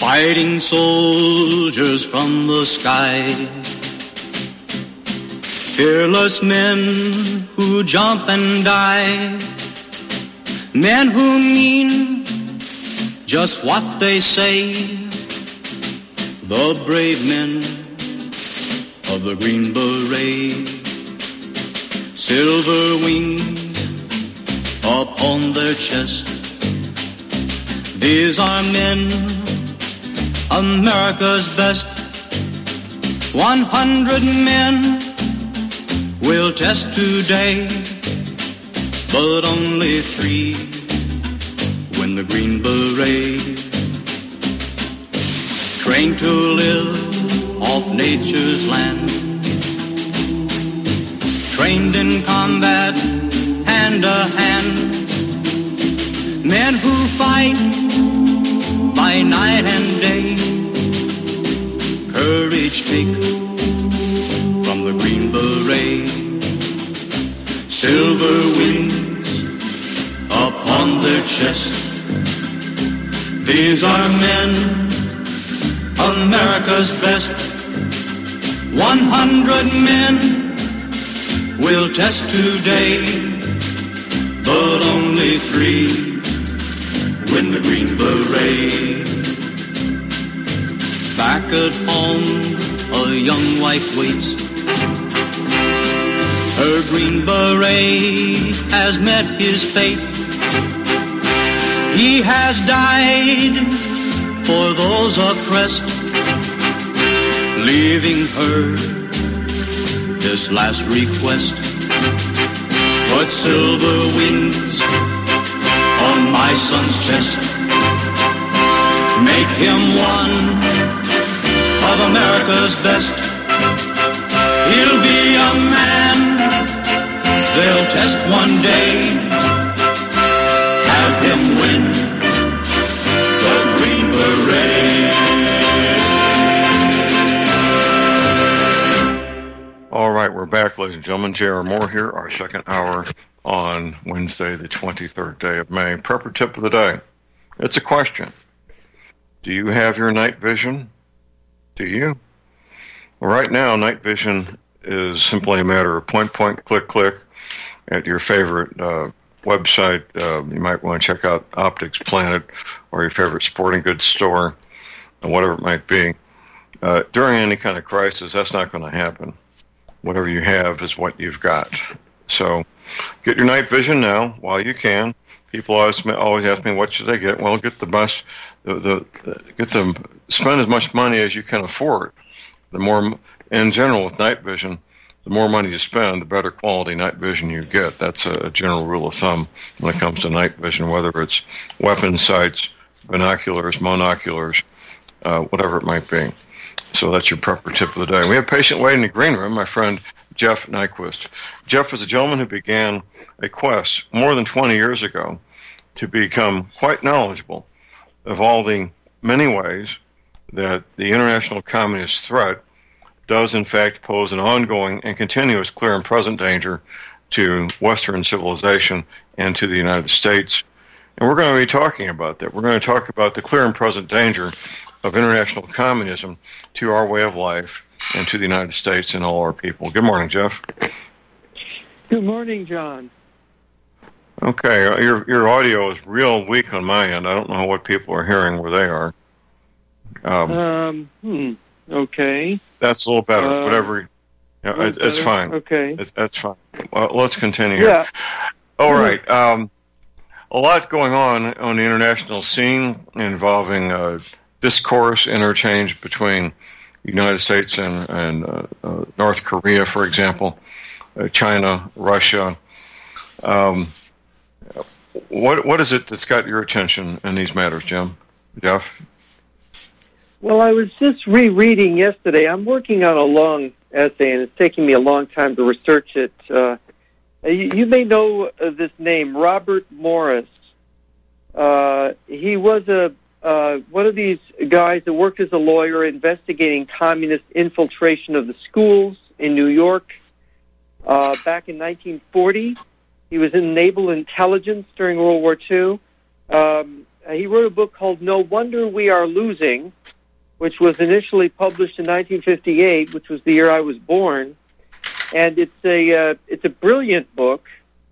fighting soldiers from the sky, fearless men who jump and die, men who mean just what they say, the brave men of the Green Beret, silver wings upon their chest. These are men, America's best. 100 men will test today, but only 3 win the Green Beret. Trained to live off nature's land, trained in combat hand to hand, men who fight by night and day, courage take from the Green Beret, silver wings upon their chest. These are men, America's best. 100 men will test today, but only 3 win the Green Beret. Back at home, a young wife waits. Her Green Beret has met his fate. He has died for those oppressed, leaving her this last request. Put silver wings on my son's chest. Make him one of America's best. He'll be a man they'll test one day. Have him win the Green Beret. All right, we're back, ladies and gentlemen. J.R. Moore here, our second hour on Wednesday, the 23rd day of May. Prepper tip of the day. It's a question. Do you have your night vision? Do you? Well, right now, night vision is simply a matter of point, click, click at your favorite website. You might want to check out Optics Planet or your favorite sporting goods store, or whatever it might be. During any kind of crisis, that's not going to happen. Whatever you have is what you've got. So get your night vision now while you can. People always ask me, what should I get? Well, get the best, spend as much money as you can afford. The more, in general, with night vision, the more money you spend, the better quality night vision you get. That's a general rule of thumb when it comes to night vision, whether it's weapon sights, binoculars, monoculars, whatever it might be. So that's your prepper tip of the day. We have a patient waiting in the green room, my friend Jeff Nyquist. Jeff is a gentleman who began a quest more than 20 years ago to become quite knowledgeable of all the many ways that the international communist threat does in fact pose an ongoing and continuous clear and present danger to Western civilization and to the United States. And we're going to be talking about that. We're going to talk about the clear and present danger of international communism to our way of life and to the United States and all our people. Good morning, Jeff. Good morning, John. Okay, your audio is real weak on my end. I don't know what people are hearing where they are. Okay. That's a little better. Whatever. Yeah, it's fine. Okay. That's fine. Well, let's continue. Yeah. All right. A lot going on the international scene involving discourse, interchange between the United States and North Korea, for example, China, Russia. What is it that's got your attention in these matters, Jeff? Well, I was just rereading yesterday. I'm working on a long essay, and it's taking me a long time to research it. You may know this name, Robert Morris. He was one of these guys that worked as a lawyer investigating communist infiltration of the schools in New York back in 1940. He was in naval intelligence during World War II. he wrote a book called No Wonder We Are Losing, which was initially published in 1958, which was the year I was born. And it's a brilliant book.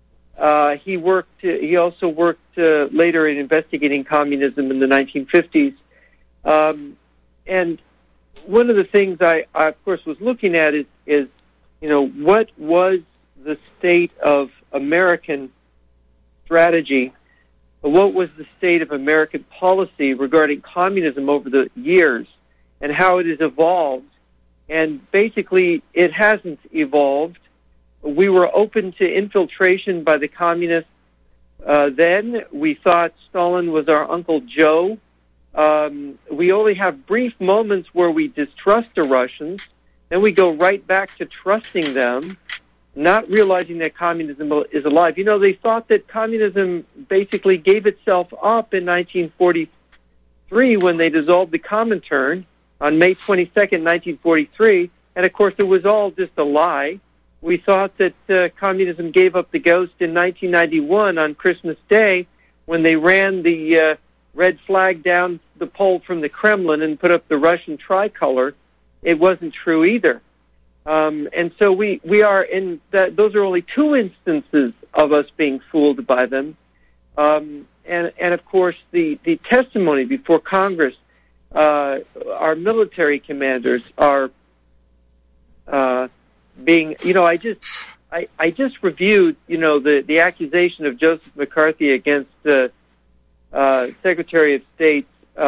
He also worked later in investigating communism in the 1950s. And one of the things I of course was looking at is what was the state of American strategy? What was the state of American policy regarding communism over the years and how it has evolved? And basically, it hasn't evolved. We were open to infiltration by the communists then. We thought Stalin was our Uncle Joe. We only have brief moments where we distrust the Russians. Then we go right back to trusting them, not realizing that communism is alive. They thought that communism basically gave itself up in 1943 when they dissolved the Comintern on May 22nd, 1943. And, of course, it was all just a lie. We thought that communism gave up the ghost in 1991 on Christmas Day when they ran the red flag down the pole from the Kremlin and put up the Russian tricolor. It wasn't true either. And so we are in that. Those are only two instances of us being fooled by them. And of course, the testimony before Congress, our military commanders are being, I just reviewed, the accusation of Joseph McCarthy against Secretary of State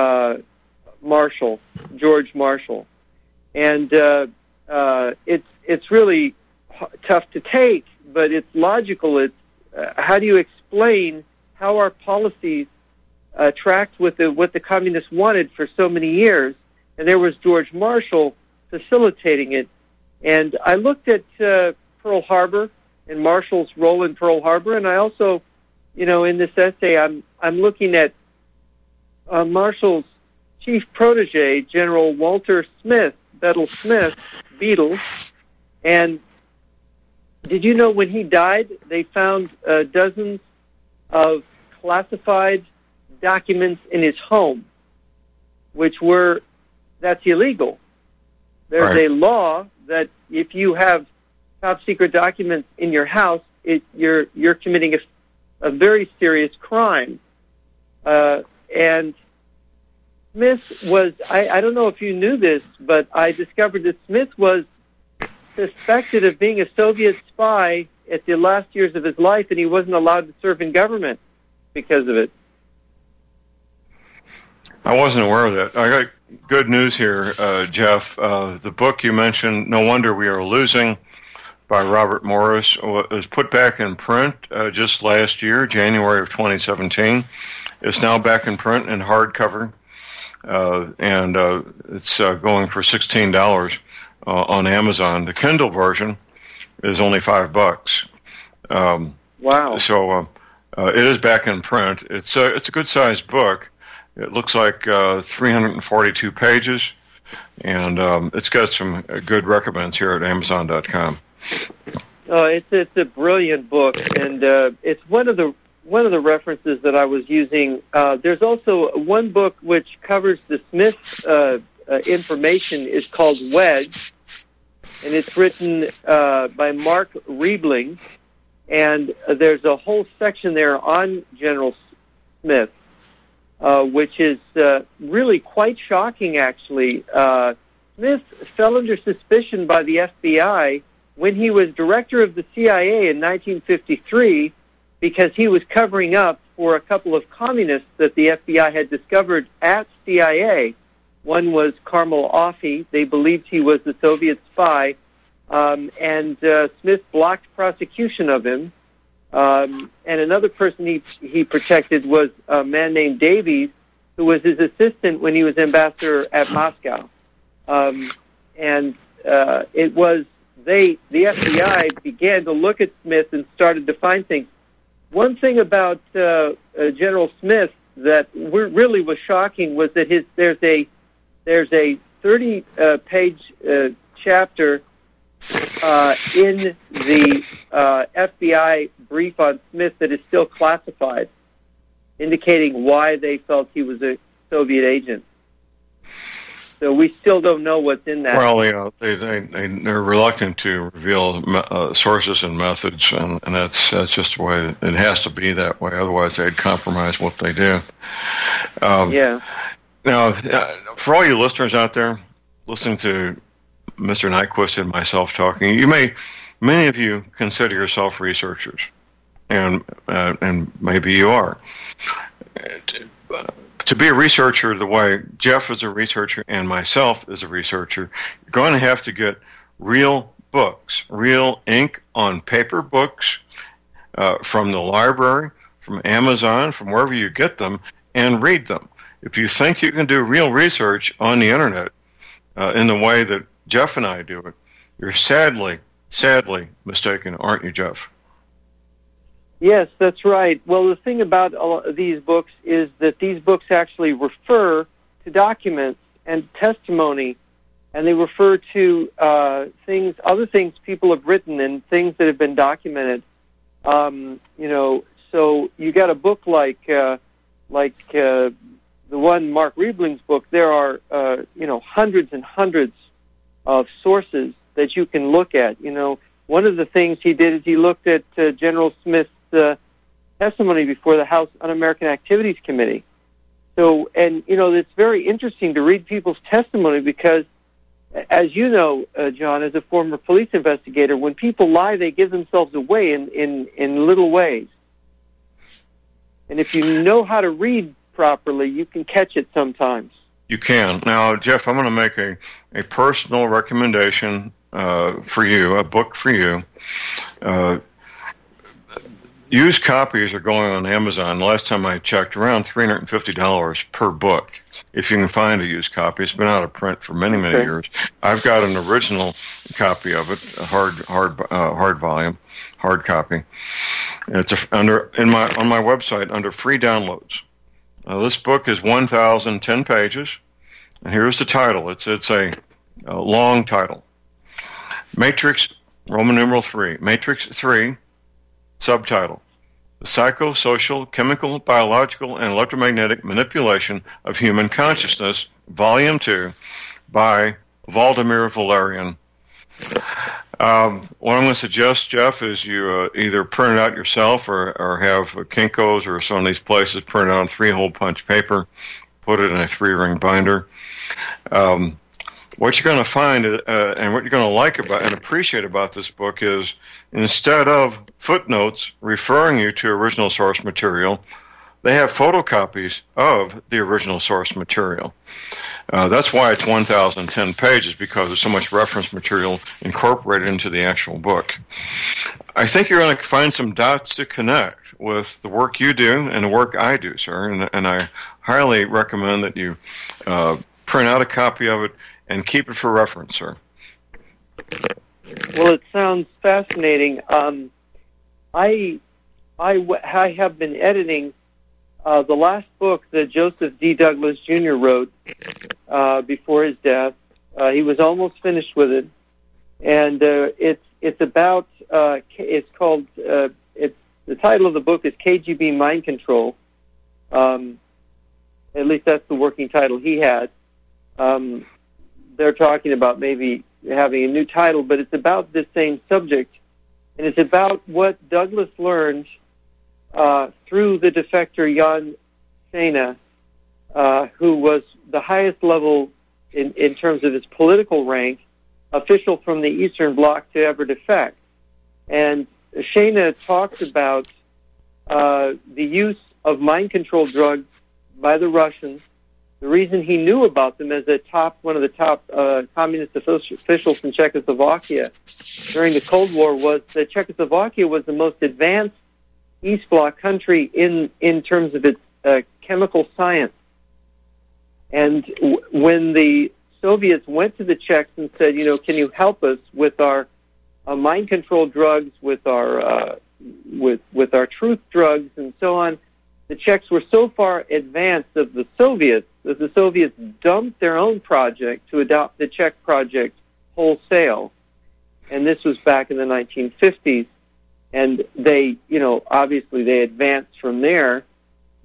George Marshall. And it's really tough to take, but it's logical. It's how do you explain how our policies tracked with what the communists wanted for so many years? And there was George Marshall facilitating it. And I looked at Pearl Harbor and Marshall's role in Pearl Harbor, and I also, in this essay, I'm looking at Marshall's chief protege, General Walter Smith, Beadle. And did you know when he died, they found dozens of classified documents in his home, that's illegal. There's a law that if you have top secret documents in your house, you're committing a very serious crime. And Smith was, I don't know if you knew this, but I discovered that Smith was suspected of being a Soviet spy at the last years of his life, and he wasn't allowed to serve in government because of it. I wasn't aware of that. I got good news here, Jeff. The book you mentioned, No Wonder We Are Losing, by Robert Morris, was put back in print just last year, January of 2017. It's now back in print in hardcover, and it's going for $16 on Amazon. The Kindle version is only $5. Wow! So it is back in print. It's a good-sized book. It looks like 342 pages, and it's got some good recommends here at Amazon.com. It's a brilliant book, and it's one of the references that I was using. There's also one book which covers the Smith information. It's called Wedge, and it's written by Mark Riebling, and there's a whole section there on General Smith, which is really quite shocking, actually. Smith fell under suspicion by the FBI when he was director of the CIA in 1953 because he was covering up for a couple of communists that the FBI had discovered at CIA. One was Carmel Offee. They believed he was a Soviet spy, and Smith blocked prosecution of him. And another person he protected was a man named Davies, who was his assistant when he was ambassador at Moscow. The FBI began to look at Smith and started to find things. One thing about General Smith that really was shocking was that there's a 30-page chapter in the FBI brief on Smith that is still classified. indicating why they felt he was a Soviet agent. So we still don't know what's in that. Well, they're reluctant to reveal sources and methods, and that's just the way it has to be that way. Otherwise, they'd compromise what they do. Yeah. Now, for all you listeners out there listening to Mr. Nyquist and myself talking, many of you consider yourself researchers, and maybe you are. To be a researcher the way Jeff is a researcher and myself is a researcher, you're going to have to get real books, real ink on paper books from the library, from Amazon, from wherever you get them, and read them. If you think you can do real research on the Internet in the way that Jeff and I do it, you're sadly mistaken, aren't you, Jeff? Yes, that's right. Well, the thing about these books is that these books actually refer to documents and testimony, and they refer to other things people have written and things that have been documented. So you got a book like the one Mark Riebling's book. There are hundreds and hundreds of sources that you can look at. One of the things he did is he looked at General Smith's testimony before the House Un-American Activities Committee. So, it's very interesting to read people's testimony because, as you know, John, as a former police investigator, when people lie, they give themselves away in little ways. And if you know how to read properly, you can catch it sometimes. You can. Now, Jeff, I'm going to make a personal recommendation for you, a book for you. Used copies are going on Amazon. Last time I checked, around $350 per book. If you can find a used copy, it's been out of print for many years. I've got an original copy of it, a hard volume, hard copy. It's on my website under free downloads. This book is 1,010 pages, and here's the title. It's a long title. Matrix, Roman numeral 3. Matrix 3. Subtitle: The Psychosocial, Chemical, Biological, and Electromagnetic Manipulation of Human Consciousness, Volume 2, by Vladimir Valerian. What I'm going to suggest, Jeff, is you either print it out yourself or have Kinko's or some of these places print it on 3-hole punch paper, put it in a 3-ring binder. What you're going to find and what you're going to like about and appreciate about this book is instead of footnotes referring you to original source material, they have photocopies of the original source material. That's why it's 1,010 pages, because there's so much reference material incorporated into the actual book. I think you're going to find some dots to connect with the work you do and the work I do, sir, and I highly recommend that you print out a copy of it and keep it for reference, sir. Well, it sounds fascinating. I have been editing the last book that Joseph D. Douglas Jr. wrote before his death. He was almost finished with it, and it's about it's called the title of the book is KGB Mind Control. At least that's the working title he had. They're talking about maybe having a new title, but it's about this same subject, and it's about what Douglas learned through the defector Jan Sena, who was the highest level in terms of his political rank, official from the Eastern Bloc to ever defect. And Sena talks about the use of mind control drugs by the Russians. The reason he knew about them as one of the top communist officials in Czechoslovakia during the Cold War was that Czechoslovakia was the most advanced East Bloc country in terms of its chemical science. And when the Soviets went to the Czechs and said, can you help us with our mind control drugs, with our truth drugs, and so on, the Czechs were so far advanced of the Soviets that the Soviets dumped their own project to adopt the Czech project wholesale. And this was back in the 1950s. And they, obviously they advanced from there.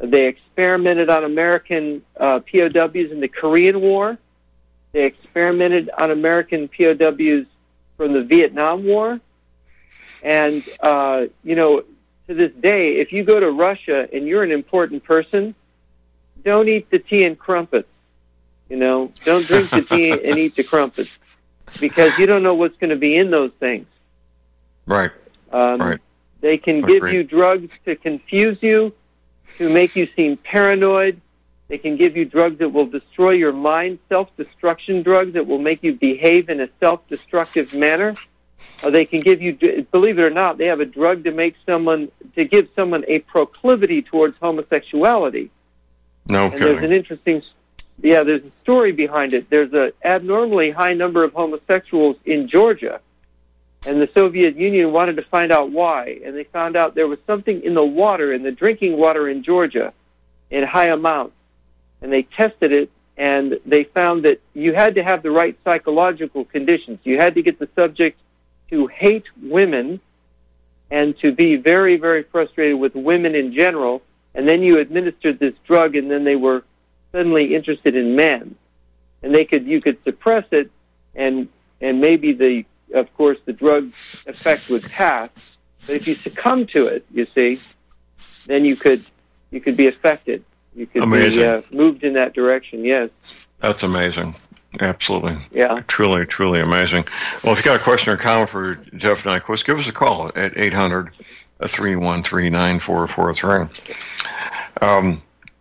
They experimented on American POWs in the Korean War. They experimented on American POWs from the Vietnam War. And, to this day, if you go to Russia and you're an important person, don't eat the tea and crumpets. Don't drink the tea and eat the crumpets, because you don't know what's going to be in those things. Right. Right. They can give you drugs to confuse you, to make you seem paranoid. They can give you drugs that will destroy your mind, self-destruction drugs that will make you behave in a self-destructive manner. They can give you, believe it or not, they have a drug to give someone a proclivity towards homosexuality. No and kidding. There's a story behind it. There's an abnormally high number of homosexuals in Georgia, and the Soviet Union wanted to find out why, and they found out there was something in the water, in the drinking water in Georgia, in high amounts, and they tested it, and they found that you had to have the right psychological conditions. You had to get the subject to hate women and to be very, very frustrated with women in general, and then you administered this drug, and then they were suddenly interested in men. And you could suppress it, and maybe the drug effect would pass. But if you succumb to it, you see, then you could be affected. You could be moved in that direction. Yes. That's amazing. Absolutely. Yeah. Truly, truly amazing. Well, if you got a question or comment for Jeff Nyquist, give us a call at 800-313-9443.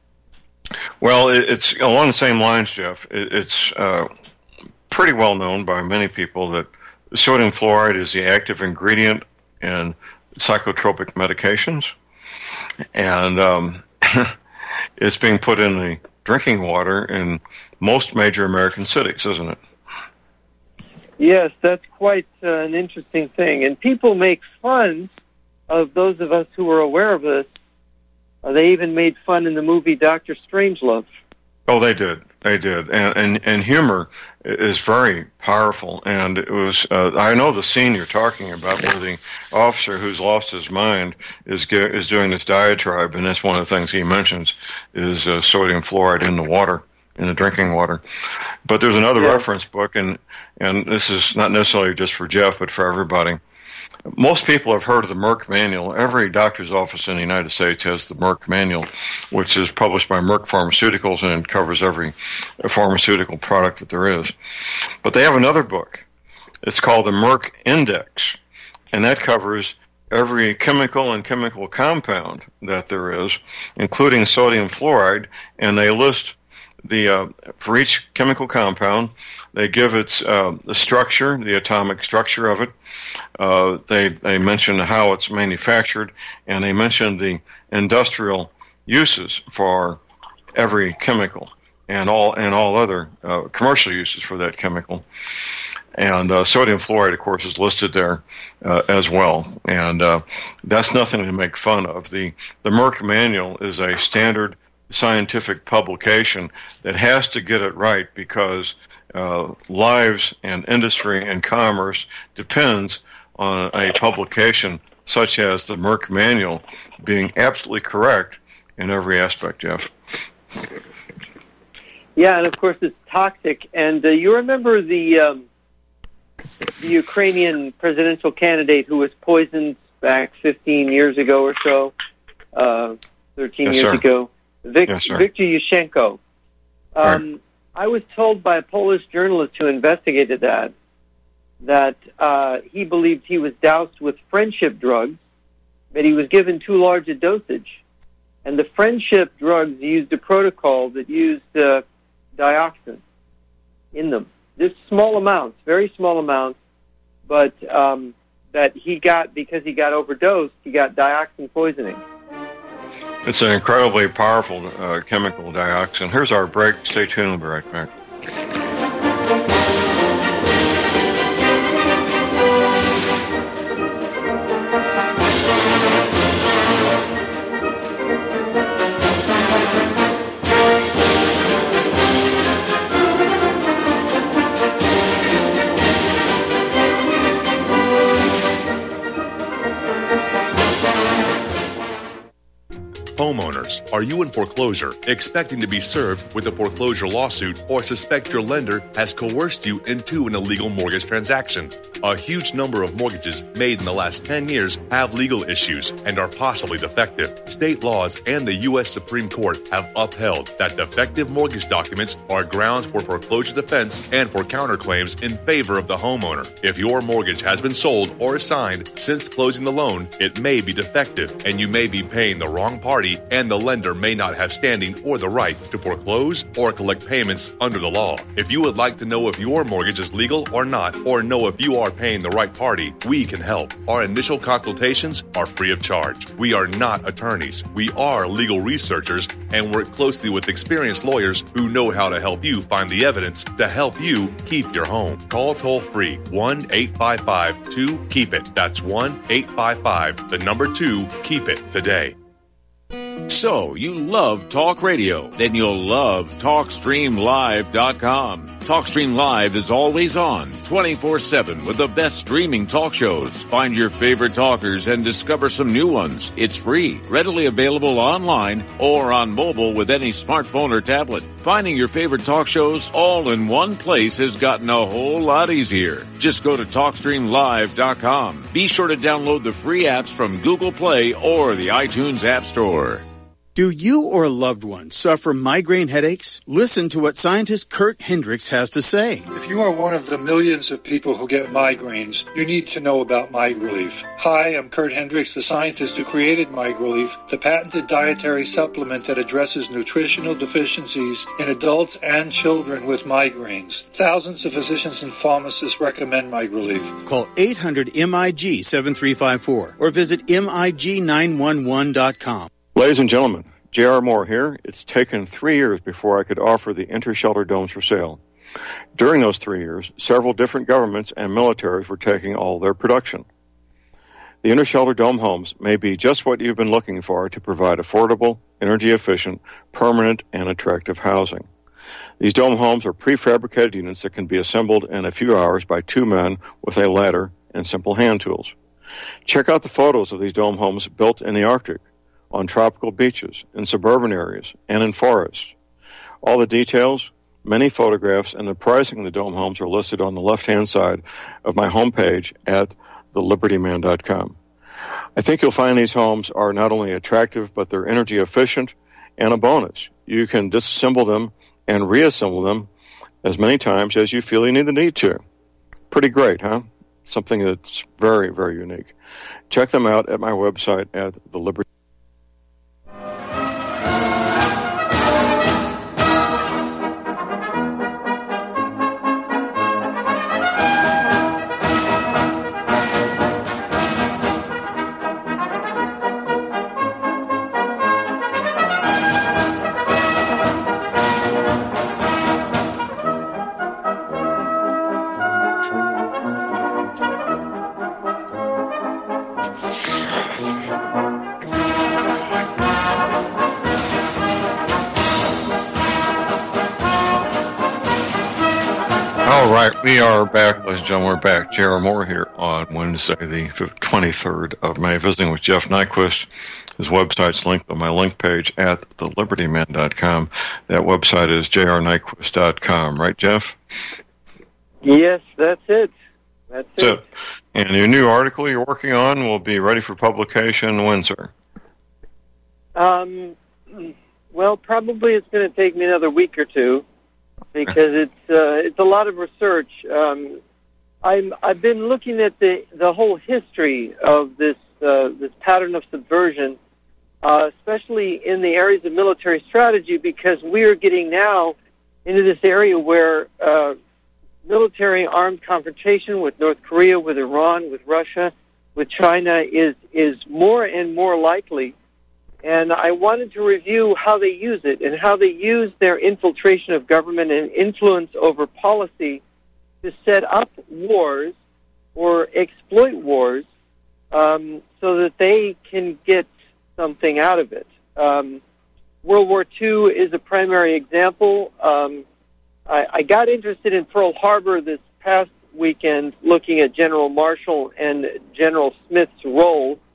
Well, it's along the same lines, Jeff. It's pretty well known by many people that sodium fluoride is the active ingredient in psychotropic medications, and it's being put in the drinking water in most major American cities, isn't it? Yes, that's quite an interesting thing. And people make fun of those of us who are aware of this. They even made fun in the movie Dr. Strangelove. Oh, they did. They did. And humor is very powerful. And it was, I know the scene you're talking about where the officer who's lost his mind is doing this diatribe, and that's one of the things he mentions is sodium fluoride in the water, in the drinking water. But there's another reference book, and this is not necessarily just for Jeff, but for everybody. Most people have heard of the Merck Manual. Every doctor's office in the United States has the Merck Manual, which is published by Merck Pharmaceuticals, and it covers every pharmaceutical product that there is. But they have another book. It's called the Merck Index, and that covers every chemical and chemical compound that there is, including sodium fluoride, and they list for each chemical compound, they give its the structure, the atomic structure of it. They mention how it's manufactured, and they mention the industrial uses for every chemical and all other commercial uses for that chemical. And sodium fluoride, of course, is listed there as well. And that's nothing to make fun of. The Merck Manual is a standard scientific publication that has to get it right because lives and industry and commerce depends on a publication such as the Merck Manual being absolutely correct in every aspect, Jeff. Yeah, and of course it's toxic. And you remember the Ukrainian presidential candidate who was poisoned back 15 years ago or so, 13 years ago? Viktor Yushchenko. Right. I was told by a Polish journalist who investigated that he believed he was doused with friendship drugs, but he was given too large a dosage. And the friendship drugs used a protocol that used dioxin in them. Just small amounts, very small amounts, but that he got, because he got overdosed, he got dioxin poisoning. It's an incredibly powerful chemical, dioxin. Here's our break. Stay tuned. We'll be right back. Homeowners, are you in foreclosure, expecting to be served with a foreclosure lawsuit, or suspect your lender has coerced you into an illegal mortgage transaction? A huge number of mortgages made in the last 10 years have legal issues and are possibly defective. State laws and the U.S. Supreme Court have upheld that defective mortgage documents are grounds for foreclosure defense and for counterclaims in favor of the homeowner. If your mortgage has been sold or assigned since closing the loan, it may be defective, and you may be paying the wrong party, and the lender may not have standing or the right to foreclose or collect payments under the law. If you would like to know if your mortgage is legal or not, or know if you are paying the right party, we can help. Our initial consultations are free of charge. We are not attorneys. We are legal researchers and work closely with experienced lawyers who know how to help you find the evidence to help you keep your home. Call toll-free 1-855-2-KEEP-IT. That's 1-855-2-KEEP-IT today. So, you love talk radio? Then you'll love TalkStreamLive.com. TalkStream Live is always on, 24/7 with the best streaming talk shows. Find your favorite talkers and discover some new ones. It's free, readily available online or on mobile with any smartphone or tablet. Finding your favorite talk shows all in one place has gotten a whole lot easier. Just go to TalkStreamLive.com. Be sure to download the free apps from Google Play or the iTunes App Store. Do you or a loved one suffer migraine headaches? Listen to what scientist Kurt Hendricks has to say. If you are one of the millions of people who get migraines, you need to know about MiGrelief. Hi, I'm Kurt Hendricks, the scientist who created MiGrelief, the patented dietary supplement that addresses nutritional deficiencies in adults and children with migraines. Thousands of physicians and pharmacists recommend MiGrelief. Call 800-MIG-7354 or visit MIG911.com. Ladies and gentlemen, J.R. Moore here. It's taken 3 years before I could offer the Intershelter domes for sale. During those 3 years, several different governments and militaries were taking all their production. The Intershelter dome homes may be just what you've been looking for to provide affordable, energy-efficient, permanent, and attractive housing. These dome homes are prefabricated units that can be assembled in a few hours by 2 men with a ladder and simple hand tools. Check out the photos of these dome homes built in the Arctic, on tropical beaches, in suburban areas, and in forests. All the details, many photographs, and the pricing of the dome homes are listed on the left-hand side of my homepage at thelibertyman.com. I think you'll find these homes are not only attractive, but they're energy efficient, and a bonus. You can disassemble them and reassemble them as many times as you feel you need to. Pretty great, huh? Something that's very, very unique. Check them out at my website at theliberty. We are back, ladies and gentlemen. We're back. J.R. Moore here on Wednesday, the 23rd of May, visiting with Jeff Nyquist. His website's linked on my link page at thelibertyman.com. That website is jrnyquist.com, right, Jeff? Yes, that's it. That's it. And your new article you're working on will be ready for publication when, sir? Well, probably it's going to take me another week or two, because it's a lot of research. I've been looking at the whole history of this pattern of subversion, especially in the areas of military strategy, because we are getting now into this area where military armed confrontation with North Korea, with Iran, with Russia, with China is more and more likely. And I wanted to review how they use it and how they use their infiltration of government and influence over policy to set up wars or exploit wars so that they can get something out of it. World War II is a primary example. I got interested in Pearl Harbor this past weekend looking at General Marshall and General Smith's role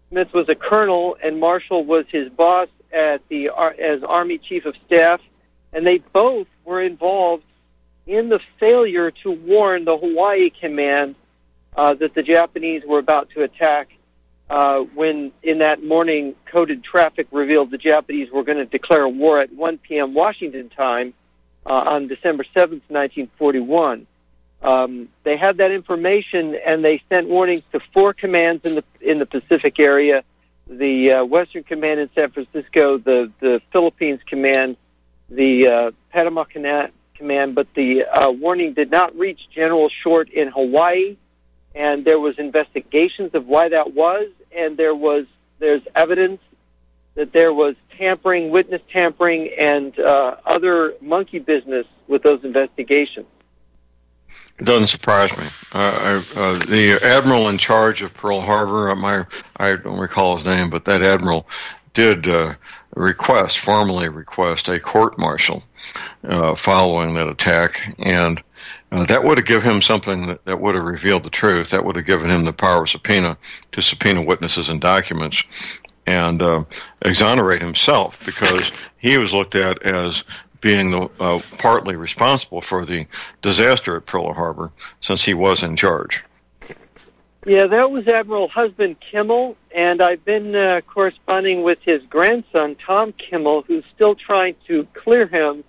Smith was a colonel, and Marshall was his boss as Army Chief of Staff, and they both were involved in the failure to warn the Hawaii Command that the Japanese were about to attack. When in that morning, coded traffic revealed the Japanese were going to declare war at 1 p.m. Washington time on December 7th, 1941. They had that information, and they sent warnings to 4 commands in the Pacific area: the Western Command in San Francisco, the Philippines Command, the Panama Command. But the warning did not reach General Short in Hawaii. And there was investigations of why that was, and there's evidence that there was tampering, witness tampering, and other monkey business with those investigations. It doesn't surprise me. The admiral in charge of Pearl Harbor, I don't recall his name, but that admiral did formally request a court-martial following that attack, and that would have given him something that would have revealed the truth. That would have given him the power of subpoena to subpoena witnesses and documents and exonerate himself, because he was looked at as being partly responsible for the disaster at Pearl Harbor, since he was in charge. Yeah, that was Admiral Husband Kimmel, and I've been corresponding with his grandson, Tom Kimmel, who's still trying to clear him.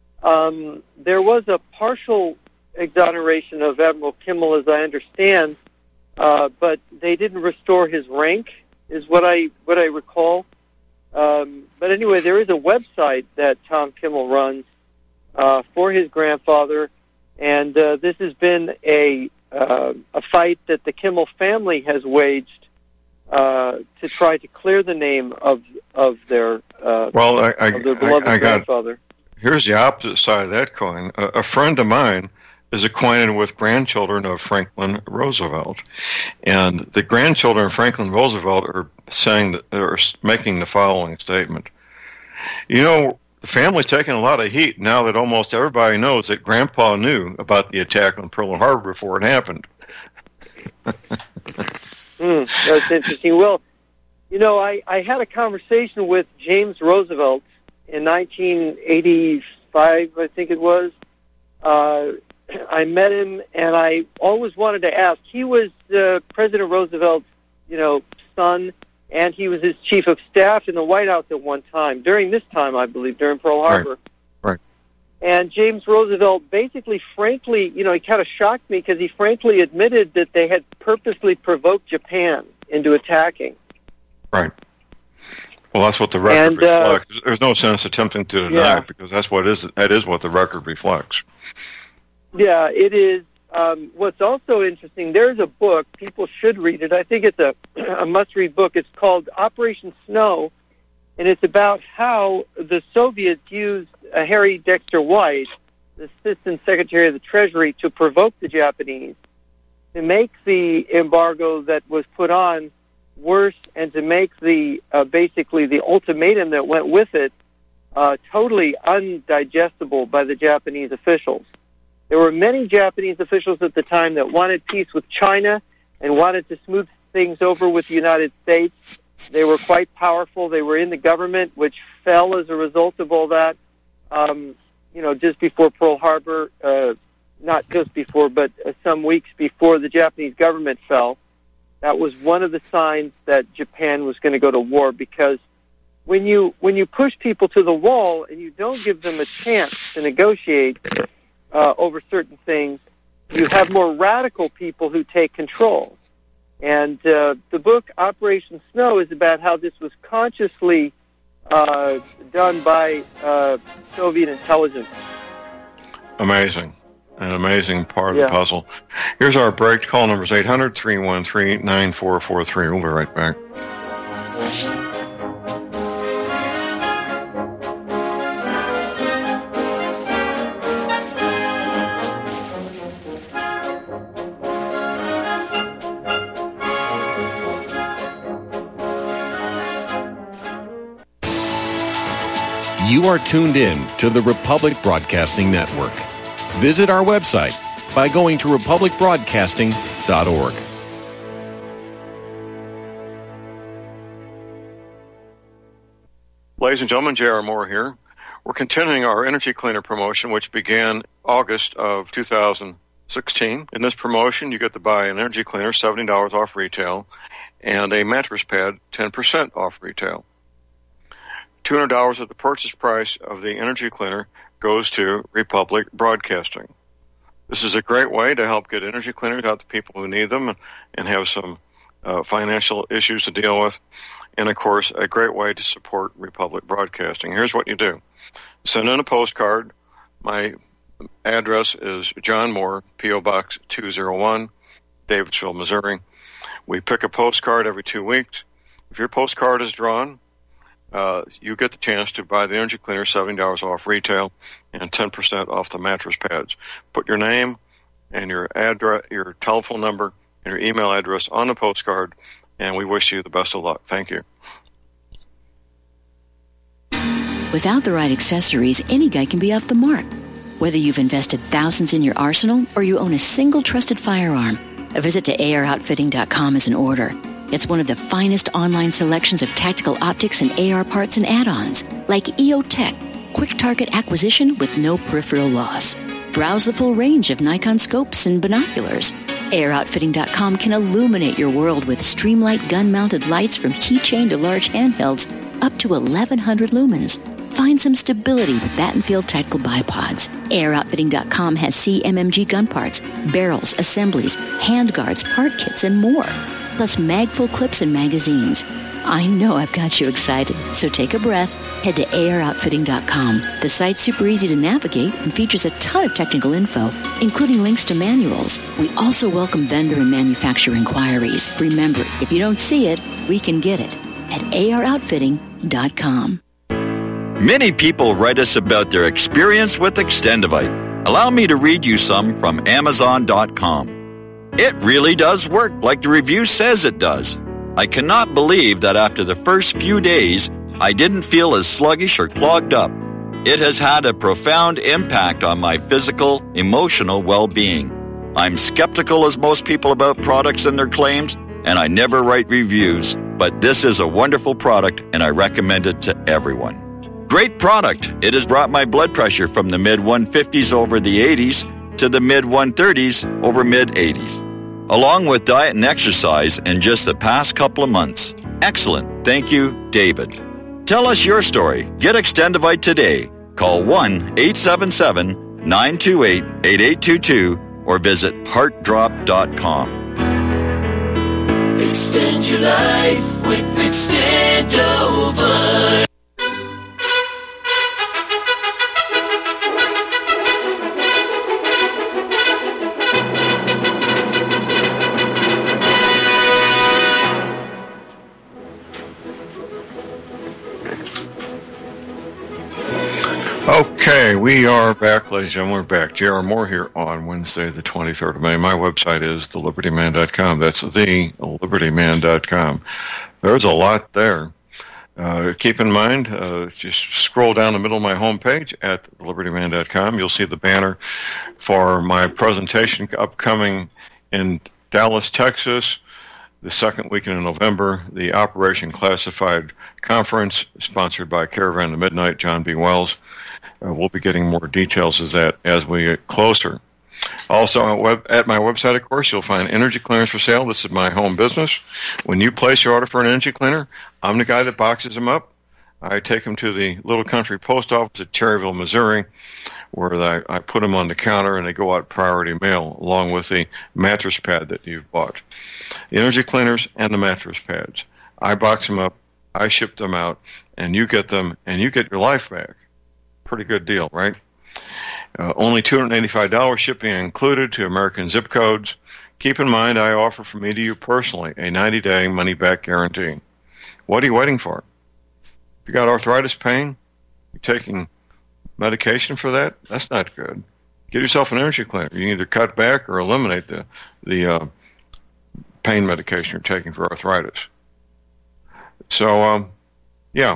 There was a partial exoneration of Admiral Kimmel, as I understand, but they didn't restore his rank, is what I recall. But anyway, there is a website that Tom Kimmel runs for his grandfather, and this has been a fight that the Kimmel family has waged to try to clear the name of their beloved grandfather. Here's the opposite side of that coin. A friend of mine is acquainted with grandchildren of Franklin Roosevelt, and the grandchildren of Franklin Roosevelt are making the following statement: the family's taking a lot of heat now that almost everybody knows that Grandpa knew about the attack on Pearl Harbor before it happened. That's interesting. Well, I had a conversation with James Roosevelt in 1985, I think it was. I met him, and I always wanted to ask. He was President Roosevelt's, son, and he was his chief of staff in the White House at one time. During this time, I believe, during Pearl Harbor. Right. And James Roosevelt basically, frankly, he kind of shocked me because he frankly admitted that they had purposely provoked Japan into attacking. Right. Well, that's what the record reflects. There's no sense attempting to deny it, because that is what the record reflects. Yeah, it is. What's also interesting, there's a book, people should read it. I think it's a must-read book. It's called Operation Snow, and it's about how the Soviets used Harry Dexter White, the Assistant Secretary of the Treasury, to provoke the Japanese, to make the embargo that was put on worse, and to make the basically the ultimatum that went with it totally undigestible by the Japanese officials. There were many Japanese officials at the time that wanted peace with China and wanted to smooth things over with the United States. They were quite powerful. They were in the government, which fell as a result of all that. Just before Pearl Harbor, not just before, but some weeks before the Japanese government fell. That was one of the signs that Japan was going to go to war, because when you push people to the wall and you don't give them a chance to negotiate over certain things, you have more radical people who take control. And the book Operation Snow is about how this was consciously done by Soviet intelligence. Amazing. An amazing part of the puzzle. Here's our break. Call number is 800-313-9443. We'll be right back. You are tuned in to the Republic Broadcasting Network. Visit our website by going to republicbroadcasting.org. Ladies and gentlemen, J.R. Moore here. We're continuing our Energy Cleaner promotion, which began August of 2016. In this promotion, you get to buy an Energy Cleaner, $70 off retail, and a mattress pad, 10% off retail. $200 of the purchase price of the Energy Cleaner goes to Republic Broadcasting. This is a great way to help get energy cleaners out to people who need them and have some financial issues to deal with. And, of course, a great way to support Republic Broadcasting. Here's what you do. Send in a postcard. My address is John Moore, P.O. Box 201, Davidsville, Missouri. We pick a postcard every 2 weeks. If your postcard is drawn, you get the chance to buy the Energy Cleaner, $70 off retail, and 10% off the mattress pads. Put your name and your address, your telephone number, and your email address on the postcard, and we wish you the best of luck. Thank you. Without the right accessories, any guy can be off the mark. Whether you've invested thousands in your arsenal or you own a single trusted firearm, a visit to AROutfitting.com is in order. It's one of the finest online selections of tactical optics and AR parts and add-ons, like EOTech, quick target acquisition with no peripheral loss. Browse the full range of Nikon scopes and binoculars. AROutfitting.com can illuminate your world with Streamlight gun-mounted lights from keychain to large handhelds, up to 1,100 lumens. Find some stability with Battenfield Tactical Bipods. AROutfitting.com has CMMG gun parts, barrels, assemblies, handguards, part kits, and more. Plus mag-full clips and magazines. I know I've got you excited, so take a breath. Head to AROutfitting.com. The site's super easy to navigate and features a ton of technical info, including links to manuals. We also welcome vendor and manufacturer inquiries. Remember, if you don't see it, we can get it at AROutfitting.com. Many people write us about their experience with Extendivite. Allow me to read you some from Amazon.com. It really does work like the review says it does. I cannot believe that after the first few days, I didn't feel as sluggish or clogged up. It has had a profound impact on my physical, emotional well-being. I'm skeptical as most people about products and their claims, and I never write reviews, but this is a wonderful product, and I recommend it to everyone. Great product. It has brought my blood pressure from the mid-150s over the 80s to the mid-130s over mid-80s, along with diet and exercise in just the past couple of months. Excellent. Thank you, David. Tell us your story. Get Extendivite today. Call 1-877-928-8822 or visit heartdrop.com. Extend your life with Extendovite. Okay, we are back, ladies and gentlemen. We're back. J.R. Moore here on Wednesday, the 23rd of May. My website is thelibertyman.com. That's thelibertyman.com. There's a lot there. Keep in mind, just scroll down the middle of my homepage at thelibertyman.com. You'll see the banner for my presentation upcoming in Dallas, Texas, the second weekend in November, the Operation Classified Conference, sponsored by Caravan to Midnight, John B. Wells. We'll be getting more details of that as we get closer. Also, at my website, of course, you'll find energy cleaners for sale. This is my home business. When you place your order for an energy cleaner, I'm the guy that boxes them up. I take them to the Little Country Post Office at Cherryville, Missouri, where I put them on the counter and they go out priority mail, along with the mattress pad that you've bought. The energy cleaners and the mattress pads. I box them up, I ship them out, and you get them, and you get your life back. Pretty good deal, right? Only $285 shipping included to American zip codes. Keep in mind, I offer from me to you personally a 90-day money-back guarantee. What are you waiting for? If you got arthritis pain, you're taking medication for that, that's not good. Get yourself an energy cleaner. You can either cut back or eliminate the pain medication you're taking for arthritis. So, yeah.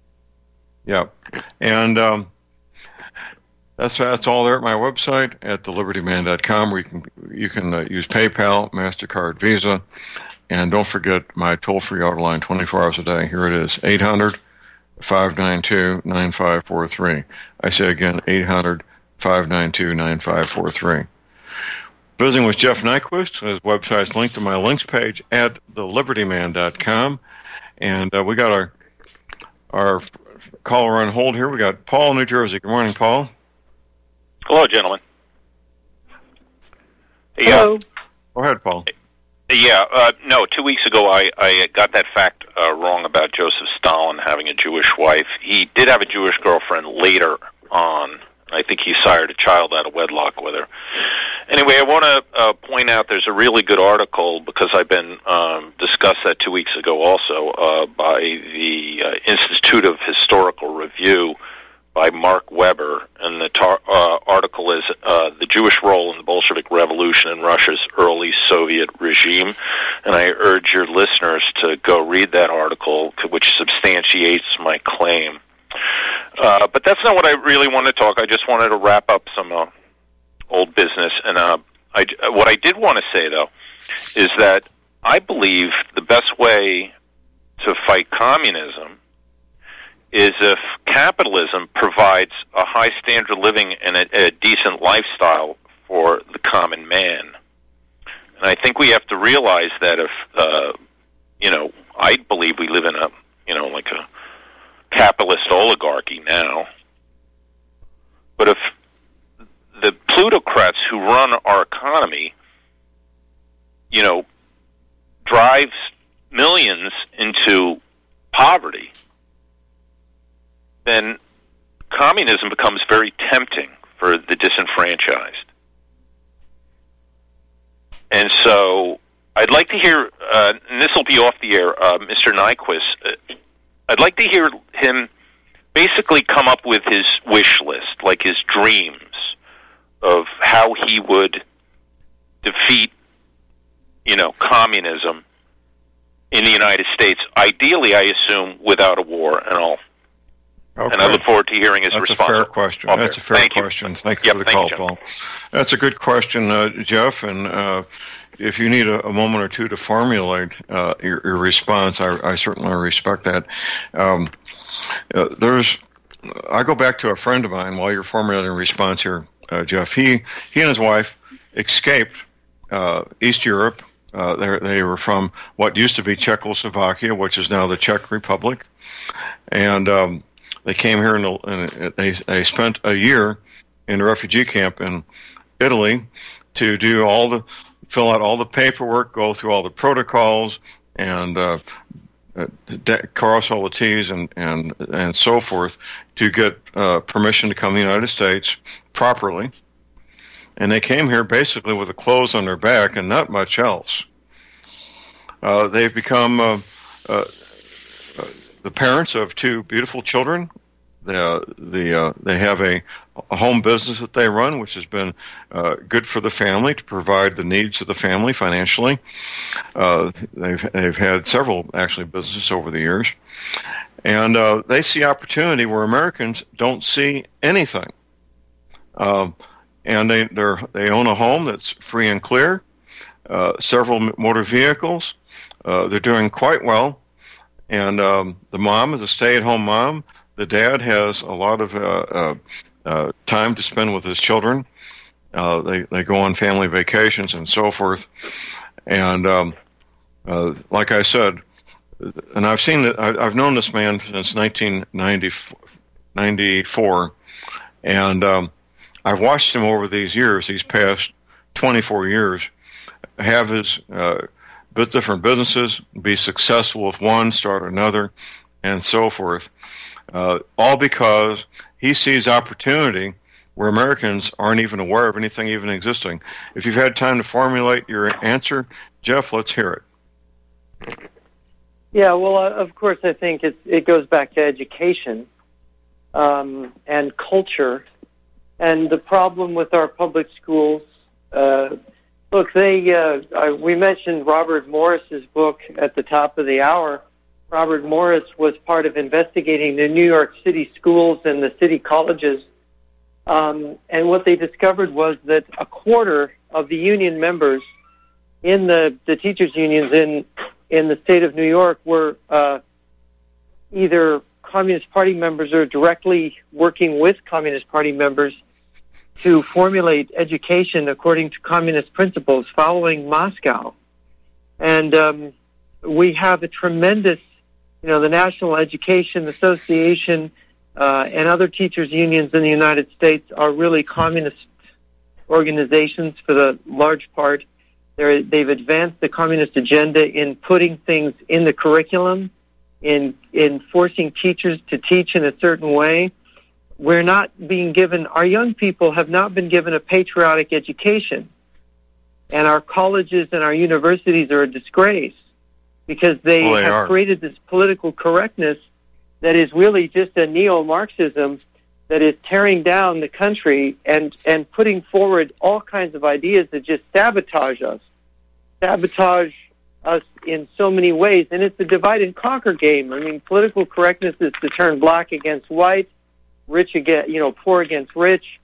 And that's all there at my website at thelibertyman.com, where you can use PayPal, MasterCard, Visa, and don't forget my toll-free auto line 24 hours a day. Here it is, 800-592-9543. I say again, 800-592-9543. Visiting with Jeff Nyquist. His website's linked to my links page at thelibertyman.com. And we got our caller on hold here. We got Paul in New Jersey. Good morning, Paul. Hello, gentlemen. Hello. Go ahead, Paul. No, 2 weeks ago I got that fact wrong about Joseph Stalin having a Jewish wife. He did have a Jewish girlfriend later on. I think he sired a child out of wedlock with her. Anyway, I want to point out there's a really good article, because I've been discussed that 2 weeks ago also, by the Institute of Historical Review by Mark Weber, and the article is The Jewish Role in the Bolshevik Revolution in Russia's Early Soviet Regime. And I urge your listeners to go read that article, which substantiates my claim. But that's not what I really want to talk. I just wanted to wrap up some old business. And what I did want to say, though, is that I believe the best way to fight communism is if capitalism provides a high standard of living and a decent lifestyle for the common man. And I think we have to realize that if, I believe we live in a capitalist oligarchy now. But if the plutocrats who run our economy, drives millions into poverty, then communism becomes very tempting for the disenfranchised. And so I'd like to hear, and this will be off the air, Mr. Nyquist, I'd like to hear him basically come up with his wish list, like his dreams of how he would defeat, communism in the United States. Ideally, I assume, without a war and all. Okay. And I look forward to hearing his response. That's a fair question. Okay. That's a fair question. Thank you for the call, Paul. That's a good question, Jeff. And if you need a moment or two to formulate your response, I certainly respect that. I go back to a friend of mine while you're formulating a response here, Jeff. He and his wife escaped East Europe. They were from what used to be Czechoslovakia, which is now the Czech Republic, and they came here and they spent a year in a refugee camp in Italy to fill out all the paperwork, go through all the protocols, and cross all the T's and so forth to get permission to come to the United States properly. And they came here basically with the clothes on their back and not much else. They've become the parents of two beautiful children. They have a home business that they run, which has been good for the family to provide the needs of the family financially. They've had several actually businesses over the years, and they see opportunity where Americans don't see anything. And they own a home that's free and clear, several motor vehicles. They're doing quite well. And the mom is a stay-at-home mom. The dad has a lot of time to spend with his children. They go on family vacations and so forth. And like I said, and I've seen that. I've known this man since 1994, and I've watched him over these years, these past 24 years, have his different businesses, be successful with one, start another, and so forth. All because he sees opportunity where Americans aren't even aware of anything even existing. If you've had time to formulate your answer, Jeff, let's hear it. Yeah, well, of course, I think it goes back to education and culture. And the problem with our public schools, look, we mentioned Robert Morris's book at the top of the hour. Robert Morris was part of investigating the New York City schools and the city colleges. And what they discovered was that a quarter of the union members in the teachers' unions in the state of New York were either Communist Party members are directly working with Communist Party members to formulate education according to communist principles following Moscow. And we have a tremendous, the National Education Association and other teachers' unions in the United States are really communist organizations for the large part. They've advanced the communist agenda in putting things in the curriculum, in forcing teachers to teach in a certain way. We're not being given, our young people have not been given a patriotic education. And our colleges and our universities are a disgrace because they have created this political correctness that is really just a neo-Marxism that is tearing down the country and putting forward all kinds of ideas that just sabotage us in so many ways. And it's a divide and conquer game. I mean, political correctness is to turn black against white, rich against, poor against rich.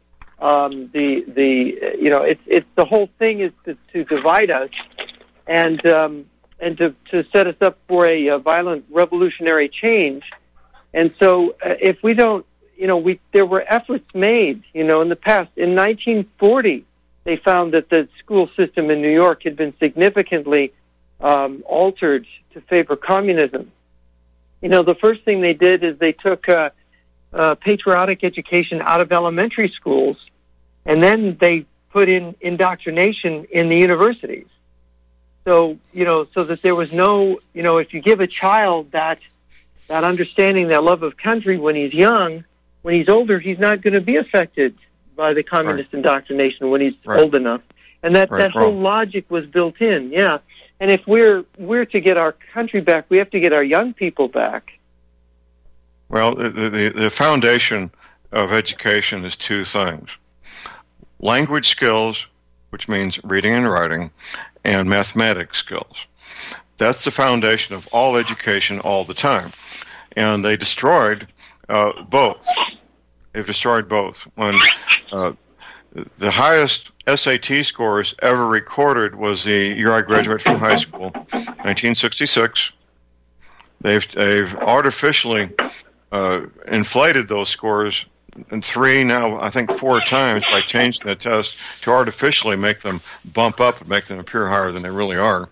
It's the whole thing is to divide us and to set us up for a violent revolutionary change. And so, if we don't, there were efforts made, in the past. In 1940, they found that the school system in New York had been significantly altered to favor communism. The first thing they did is they took patriotic education out of elementary schools, and then they put in indoctrination in the universities. So, so that there was no, if you give a child that understanding, that love of country when he's young, when he's older, he's not going to be affected by the communist indoctrination when he's old enough. And that whole logic was built in, yeah. And if we're to get our country back, we have to get our young people back. Well, the foundation of education is two things. Language skills, which means reading and writing, and mathematics skills. That's the foundation of all education all the time. And they destroyed both. They've destroyed both. When the highest SAT scores ever recorded was the year I graduated from high school, 1966. They've artificially inflated those scores in 3, now I think 4 times by changing the test to artificially make them bump up and make them appear higher than they really are.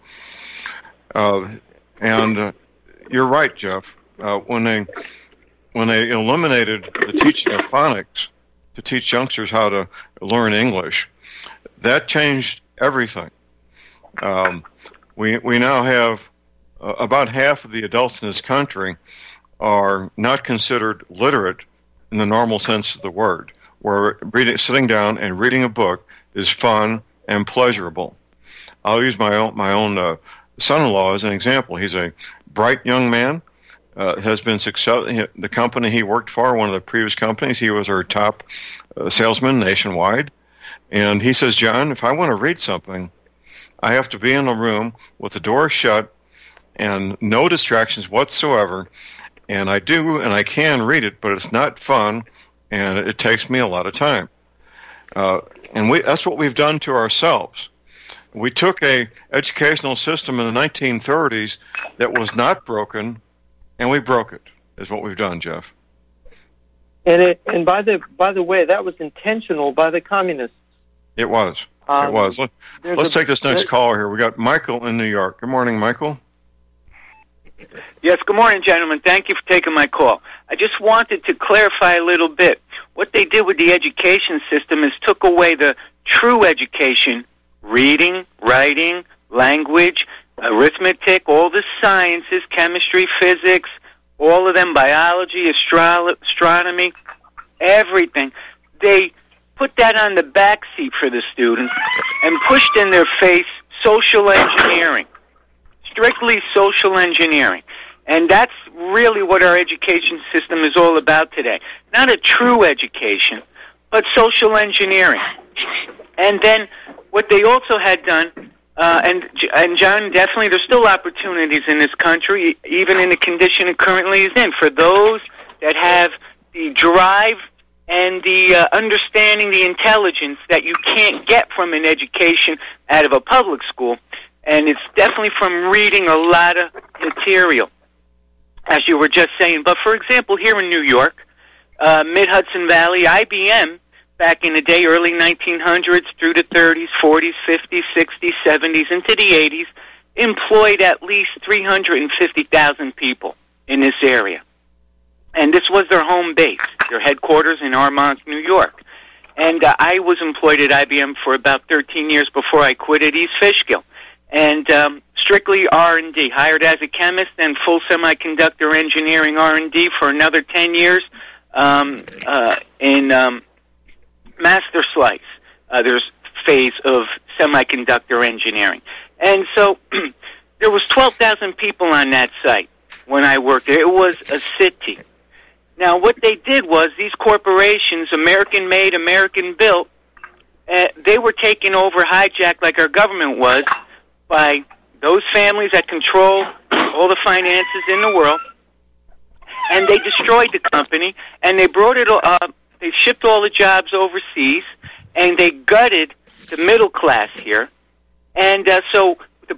And you're right, Jeff. When they eliminated the teaching of phonics to teach youngsters how to learn English, that changed everything. We now have about half of the adults in this country are not considered literate in the normal sense of the word, where sitting down and reading a book is fun and pleasurable. I'll use my own son-in-law as an example. He's a bright young man, has been successful. The company he worked for, one of the previous companies, he was our top salesman nationwide. And he says, John, if I want to read something, I have to be in a room with the door shut and no distractions whatsoever. And I do, and I can read it, but it's not fun, and it takes me a lot of time. And that's what we've done to ourselves. We took a educational system in the 1930s that was not broken, and we broke it, is what we've done, Jeff. And by the way, that was intentional by the communists. It was. It was. Let's take this next caller here. We got Michael in New York. Good morning, Michael. Yes, good morning, gentlemen. Thank you for taking my call. I just wanted to clarify a little bit. What they did with the education system is took away the true education, reading, writing, language, arithmetic, all the sciences, chemistry, physics, all of them, biology, astronomy, everything. They put that on the back seat for the students and pushed in their face social engineering. Strictly social engineering. And that's really what our education system is all about today. Not a true education, but social engineering. And then what they also had done, and John, definitely there's still opportunities in this country, even in the condition it currently is in, for those that have the drive and the understanding, the intelligence that you can't get from an education out of a public school. And it's definitely from reading a lot of material. as you were just saying. But, for example, here in New York, Mid-Hudson Valley, IBM, back in the day, early 1900s through the 30s, 40s, 50s, 60s, 70s, into the 80s, employed at least 350,000 people in this area. And this was their home base, their headquarters in Armonk, New York. And I was employed at IBM for about 13 years before I quit at East Fishkill. And strictly R&D, hired as a chemist and full semiconductor engineering R&D for another 10 years in Master Slice. There's phase of semiconductor engineering. And so there was 12,000 people on that site when I worked there. It was a city. Now, what they did was these corporations, American-made, American-built, they were taken over, hijacked like our government was, by those families that control all the finances in the world, and they destroyed the company, and they brought it up. They shipped all the jobs overseas, and they gutted the middle class here. And so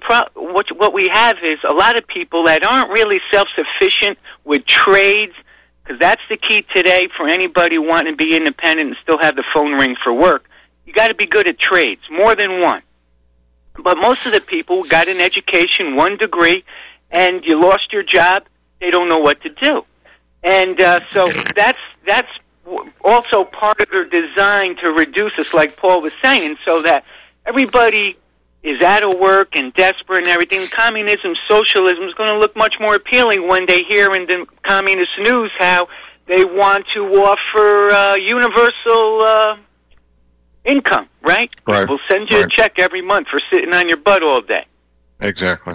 what we have is a lot of people that aren't really self-sufficient with trades, because that's the key today for anybody wanting to be independent and still have the phone ring for work. You got to be good at trades, more than one. But most of the people got an education, 1 degree, and you lost your job, they don't know what to do. And so that's also part of their design to reduce us, like Paul was saying, so that everybody is out of work and desperate and everything. Communism, socialism is going to look much more appealing when they hear in the communist news how they want to offer universal income, right? Right. We'll send you a check every month for sitting on your butt all day. Exactly.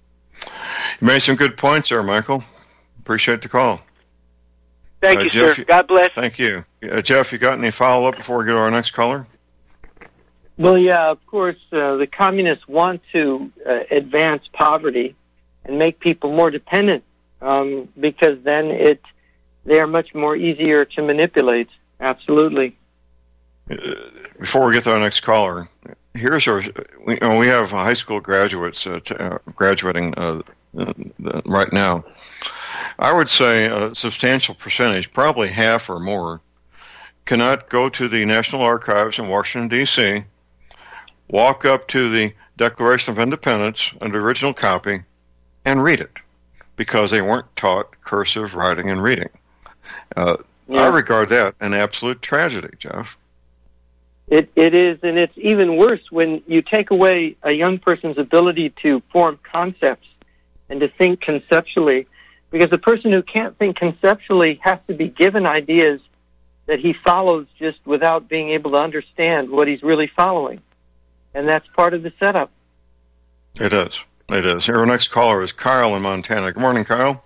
You made some good points there, Michael. Appreciate the call. Thank you, Jeff, sir. God bless. Thank you. Jeff, you got any follow-up before we go to our next caller? Well, yeah, of course, the communists want to advance poverty and make people more dependent because then they are much more easier to manipulate. Absolutely. Before we get to our next caller, here's our. We have high school graduates graduating right now. I would say a substantial percentage, probably half or more, cannot go to the National Archives in Washington, D.C., walk up to the Declaration of Independence, an original copy, and read it because they weren't taught cursive writing and reading. I regard that an absolute tragedy, Jeff. It is, and it's even worse when you take away a young person's ability to form concepts and to think conceptually, because the person who can't think conceptually has to be given ideas that he follows just without being able to understand what he's really following. And that's part of the setup. It is. It is. Our next caller is Kyle in Montana. Good morning, Kyle.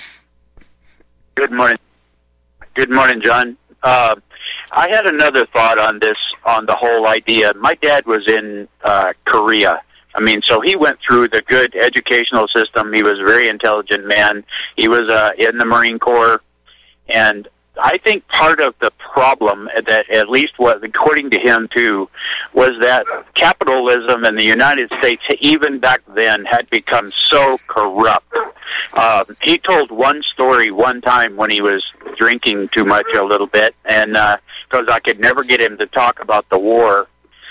Good morning. Good morning, John. I had another thought on this, on the whole idea. My dad was in Korea. I mean, so he went through the good educational system. He was a very intelligent man. He was in the Marine Corps. And I think part of the problem, that at least what, according to him too, was that capitalism in the United States, even back then, had become so corrupt. He told one story one time when he was drinking too much a little bit, and because I could never get him to talk about the war.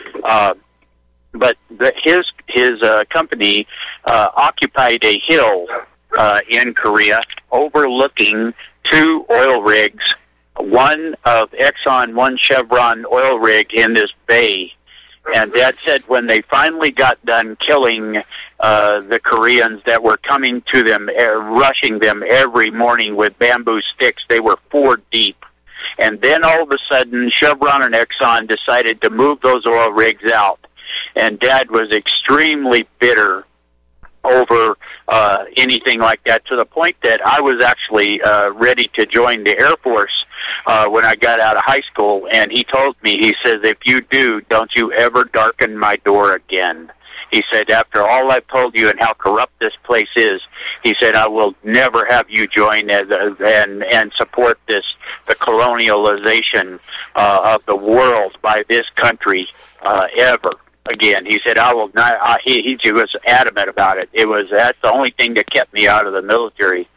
But his company occupied a hill in Korea overlooking 2 oil rigs, one of Exxon, one Chevron oil rig in this bay. And Dad said when they finally got done killing the Koreans that were coming to them, rushing them every morning with bamboo sticks, they were 4 deep. And then all of a sudden, Chevron and Exxon decided to move those oil rigs out. And Dad was extremely bitter over anything like that, to the point that I was actually ready to join the Air Force when I got out of high school. And he told me, he says, if you do, don't you ever darken my door again. He said, after all I've told you and how corrupt this place is, he said, I will never have you join and support the colonialization of the world by this country ever again. He said, I will not. He was adamant about it. That's the only thing that kept me out of the military.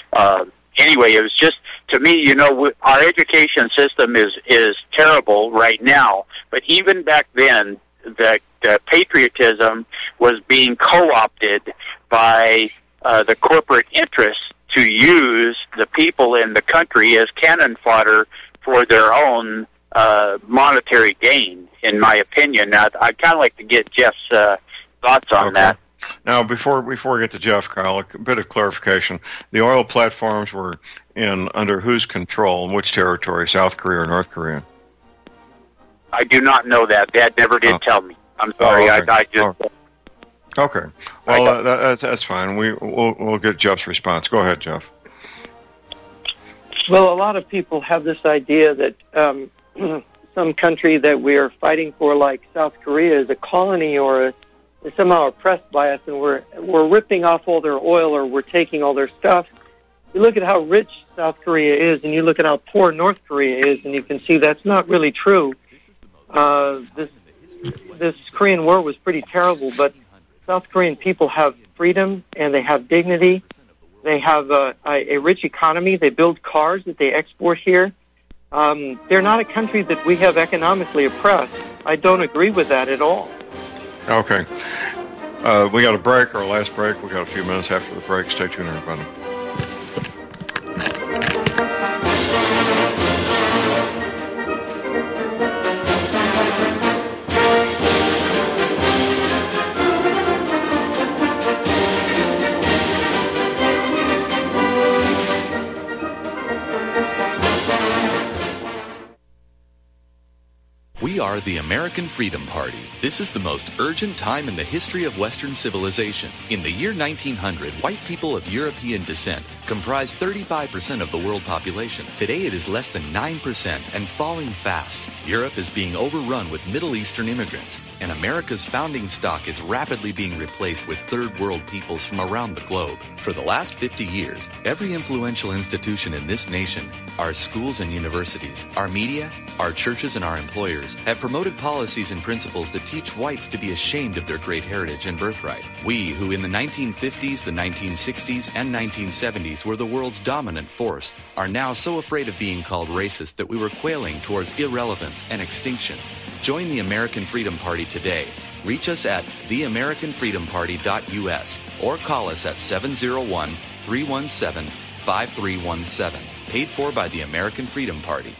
Anyway, it was just, to me, our education system is terrible right now. But even back then, the patriotism was being co-opted by the corporate interests to use the people in the country as cannon fodder for their own monetary gain, in my opinion. Now, I'd kind of like to get Jeff's thoughts on that. Now, before we get to Jeff, Kyle, a bit of clarification. The oil platforms were under whose control, in which territory, South Korea or North Korea? I do not know that. Dad never did tell me. I'm sorry. Okay. I just... Okay. Well, that's fine. We'll get Jeff's response. Go ahead, Jeff. Well, a lot of people have this idea that some country that we are fighting for, like South Korea, is a colony or is somehow oppressed by us, and we're ripping off all their oil or we're taking all their stuff. You look at how rich South Korea is, and you look at how poor North Korea is, and you can see that's not really true. This Korean War was pretty terrible, but South Korean people have freedom and they have dignity. They have a rich economy. They build cars that they export here. They're not a country that we have economically oppressed. I don't agree with that at all. Okay. We got a break, our last break. We got a few minutes after the break. Stay tuned, everybody. We are the American Freedom Party. This is the most urgent time in the history of Western civilization. In the year 1900, white people of European descent comprised 35% of the world population. Today it is less than 9% and falling fast. Europe is being overrun with Middle Eastern immigrants, and America's founding stock is rapidly being replaced with third world peoples from around the globe. For the last 50 years, every influential institution in this nation, our schools and universities, our media, our churches and our employers, have promoted policies and principles that teach whites to be ashamed of their great heritage and birthright. We, who in the 1950s, the 1960s, and 1970s were the world's dominant force, are now so afraid of being called racist that we were quailing towards irrelevance and extinction. Join the American Freedom Party today. Reach us at theamericanfreedomparty.us or call us at 701-317-5317. Paid for by the American Freedom Party.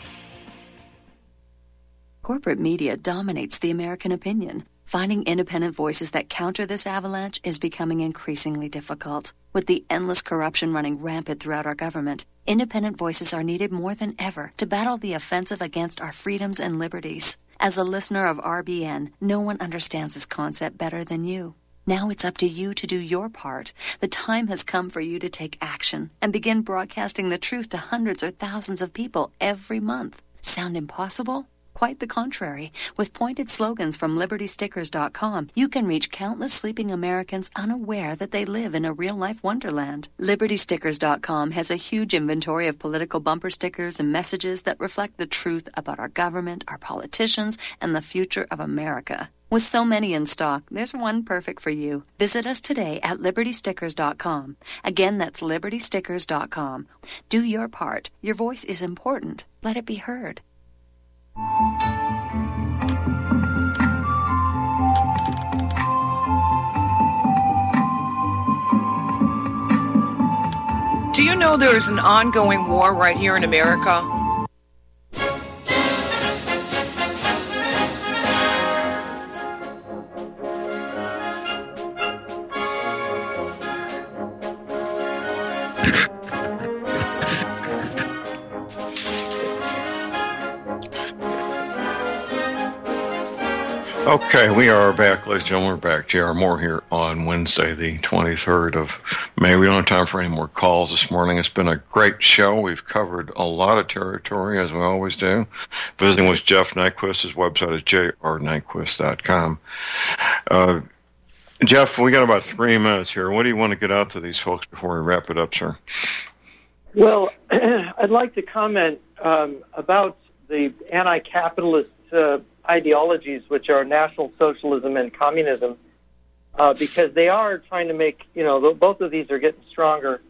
Corporate media dominates the American opinion. Finding independent voices that counter this avalanche is becoming increasingly difficult. With the endless corruption running rampant throughout our government, independent voices are needed more than ever to battle the offensive against our freedoms and liberties. As a listener of RBN, no one understands this concept better than you. Now it's up to you to do your part. The time has come for you to take action and begin broadcasting the truth to hundreds or thousands of people every month. Sound impossible? Quite the contrary. With pointed slogans from LibertyStickers.com, you can reach countless sleeping Americans unaware that they live in a real-life wonderland. LibertyStickers.com has a huge inventory of political bumper stickers and messages that reflect the truth about our government, our politicians, and the future of America. With so many in stock, there's one perfect for you. Visit us today at LibertyStickers.com. Again, that's LibertyStickers.com. Do your part. Your voice is important. Let it be heard. Do you know there is an ongoing war right here in America? Okay, we are back, ladies and gentlemen. We're back. J.R. Moore here on Wednesday, the 23rd of May. We don't have time for any more calls this morning. It's been a great show. We've covered a lot of territory, as we always do. Visiting with Jeff Nyquist. His website is jrnyquist.com. Jeff, we got about 3 minutes here. What do you want to get out to these folks before we wrap it up, sir? Well, I'd like to comment about the anti-capitalist ideologies, which are National Socialism and Communism, because they are trying to make, both of these are getting stronger.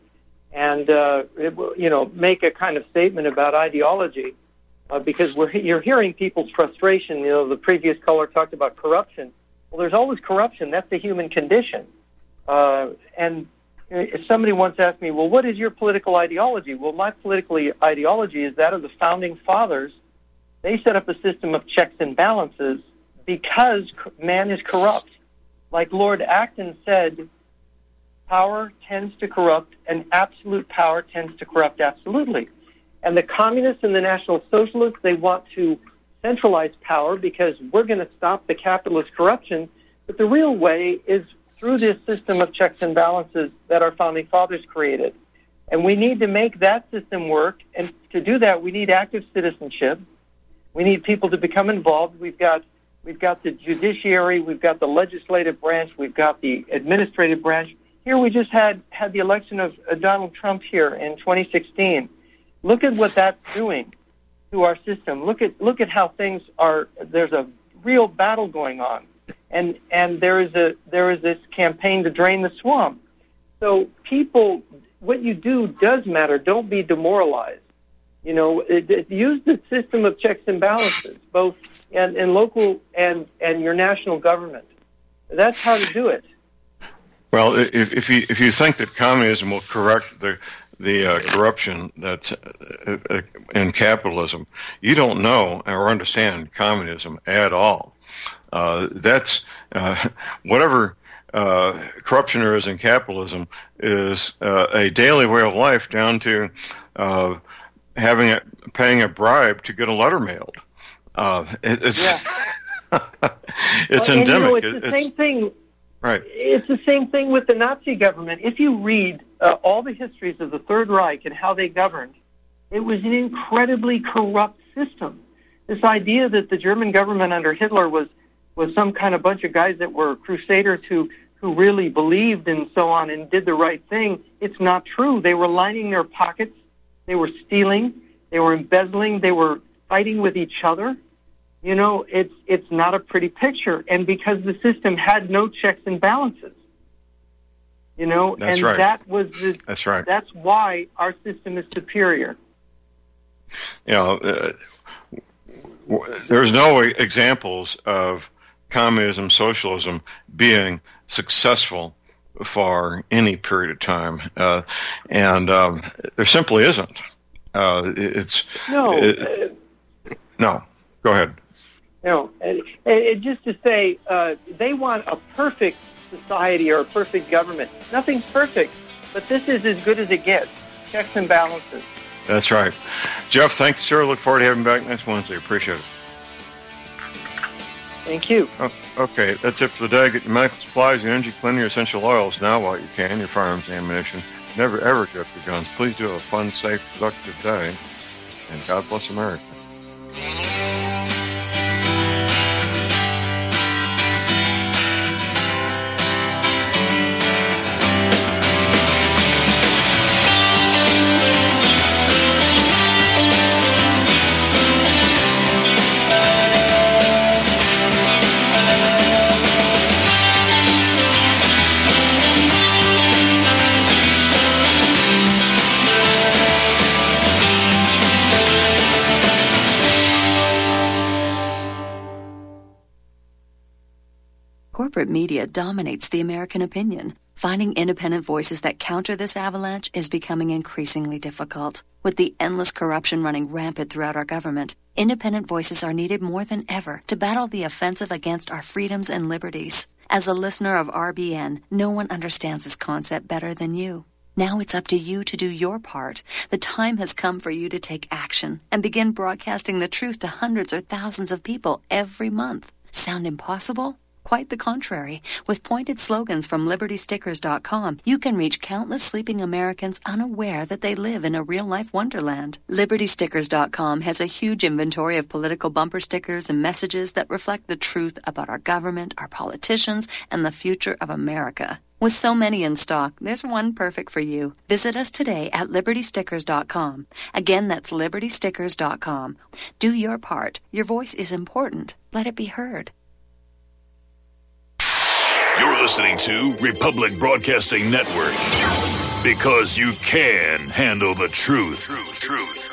and make a kind of statement about ideology, because you're hearing people's frustration. The previous caller talked about corruption. Well, there's always corruption. That's the human condition. And if somebody once asked me, well, what is your political ideology? Well, my political ideology is that of the Founding Fathers. They set up a system of checks and balances because man is corrupt. Like Lord Acton said, power tends to corrupt, and absolute power tends to corrupt absolutely. And the communists and the National Socialists, they want to centralize power because we're going to stop the capitalist corruption. But the real way is through this system of checks and balances that our Founding Fathers created. And we need to make that system work. And to do that, we need active citizenship. We need people to become involved. We've got the judiciary, we've got the legislative branch, we've got the administrative branch. Here we just had the election of Donald Trump here in 2016. Look at what that's doing to our system. Look at how things are. There's a real battle going on, and there is this campaign to drain the swamp. So people, what you do does matter. Don't be demoralized. Use the system of checks and balances, both in local and your national government. That's how to do it. Well, if you think that communism will correct the corruption that's in capitalism, you don't know or understand communism at all. That's whatever corruption there is in capitalism is a daily way of life, down to paying a bribe to get a letter mailed. It's it's endemic. It's the same thing. Right. It's the same thing with the Nazi government. If you read all the histories of the Third Reich and how they governed, it was an incredibly corrupt system. This idea that the German government under Hitler was some kind of bunch of guys that were crusaders who really believed and so on and did the right thing, it's not true. They were lining their pockets. They were stealing. They were embezzling. They were fighting with each other. It's not a pretty picture. And because the system had no checks and balances, That's right. That's right. That's why our system is superior. There's no examples of communism, socialism being successful for any period of time, and there simply isn't. No. Go ahead. Just to say, they want a perfect society or a perfect government. Nothing's perfect, but this is as good as it gets. Checks and balances. That's right. Jeff, thank you, sir. Look forward to having you back next Wednesday. Appreciate it. Thank you. Okay, that's it for the day. Get your medical supplies, your energy, clean your essential oils now while you can, your firearms and ammunition. Never, ever give up your guns. Please do have a fun, safe, productive day. And God bless America. Corporate media dominates the American opinion. Finding independent voices that counter this avalanche is becoming increasingly difficult. With the endless corruption running rampant throughout our government, independent voices are needed more than ever to battle the offensive against our freedoms and liberties. As a listener of RBN, no one understands this concept better than you. Now it's up to you to do your part. The time has come for you to take action and begin broadcasting the truth to hundreds or thousands of people every month. Sound impossible? Quite the contrary. With pointed slogans from LibertyStickers.com, you can reach countless sleeping Americans unaware that they live in a real-life wonderland. LibertyStickers.com has a huge inventory of political bumper stickers and messages that reflect the truth about our government, our politicians, and the future of America. With so many in stock, there's one perfect for you. Visit us today at LibertyStickers.com. Again, that's LibertyStickers.com. Do your part. Your voice is important. Let it be heard. You're listening to Republic Broadcasting Network, because you can handle the truth.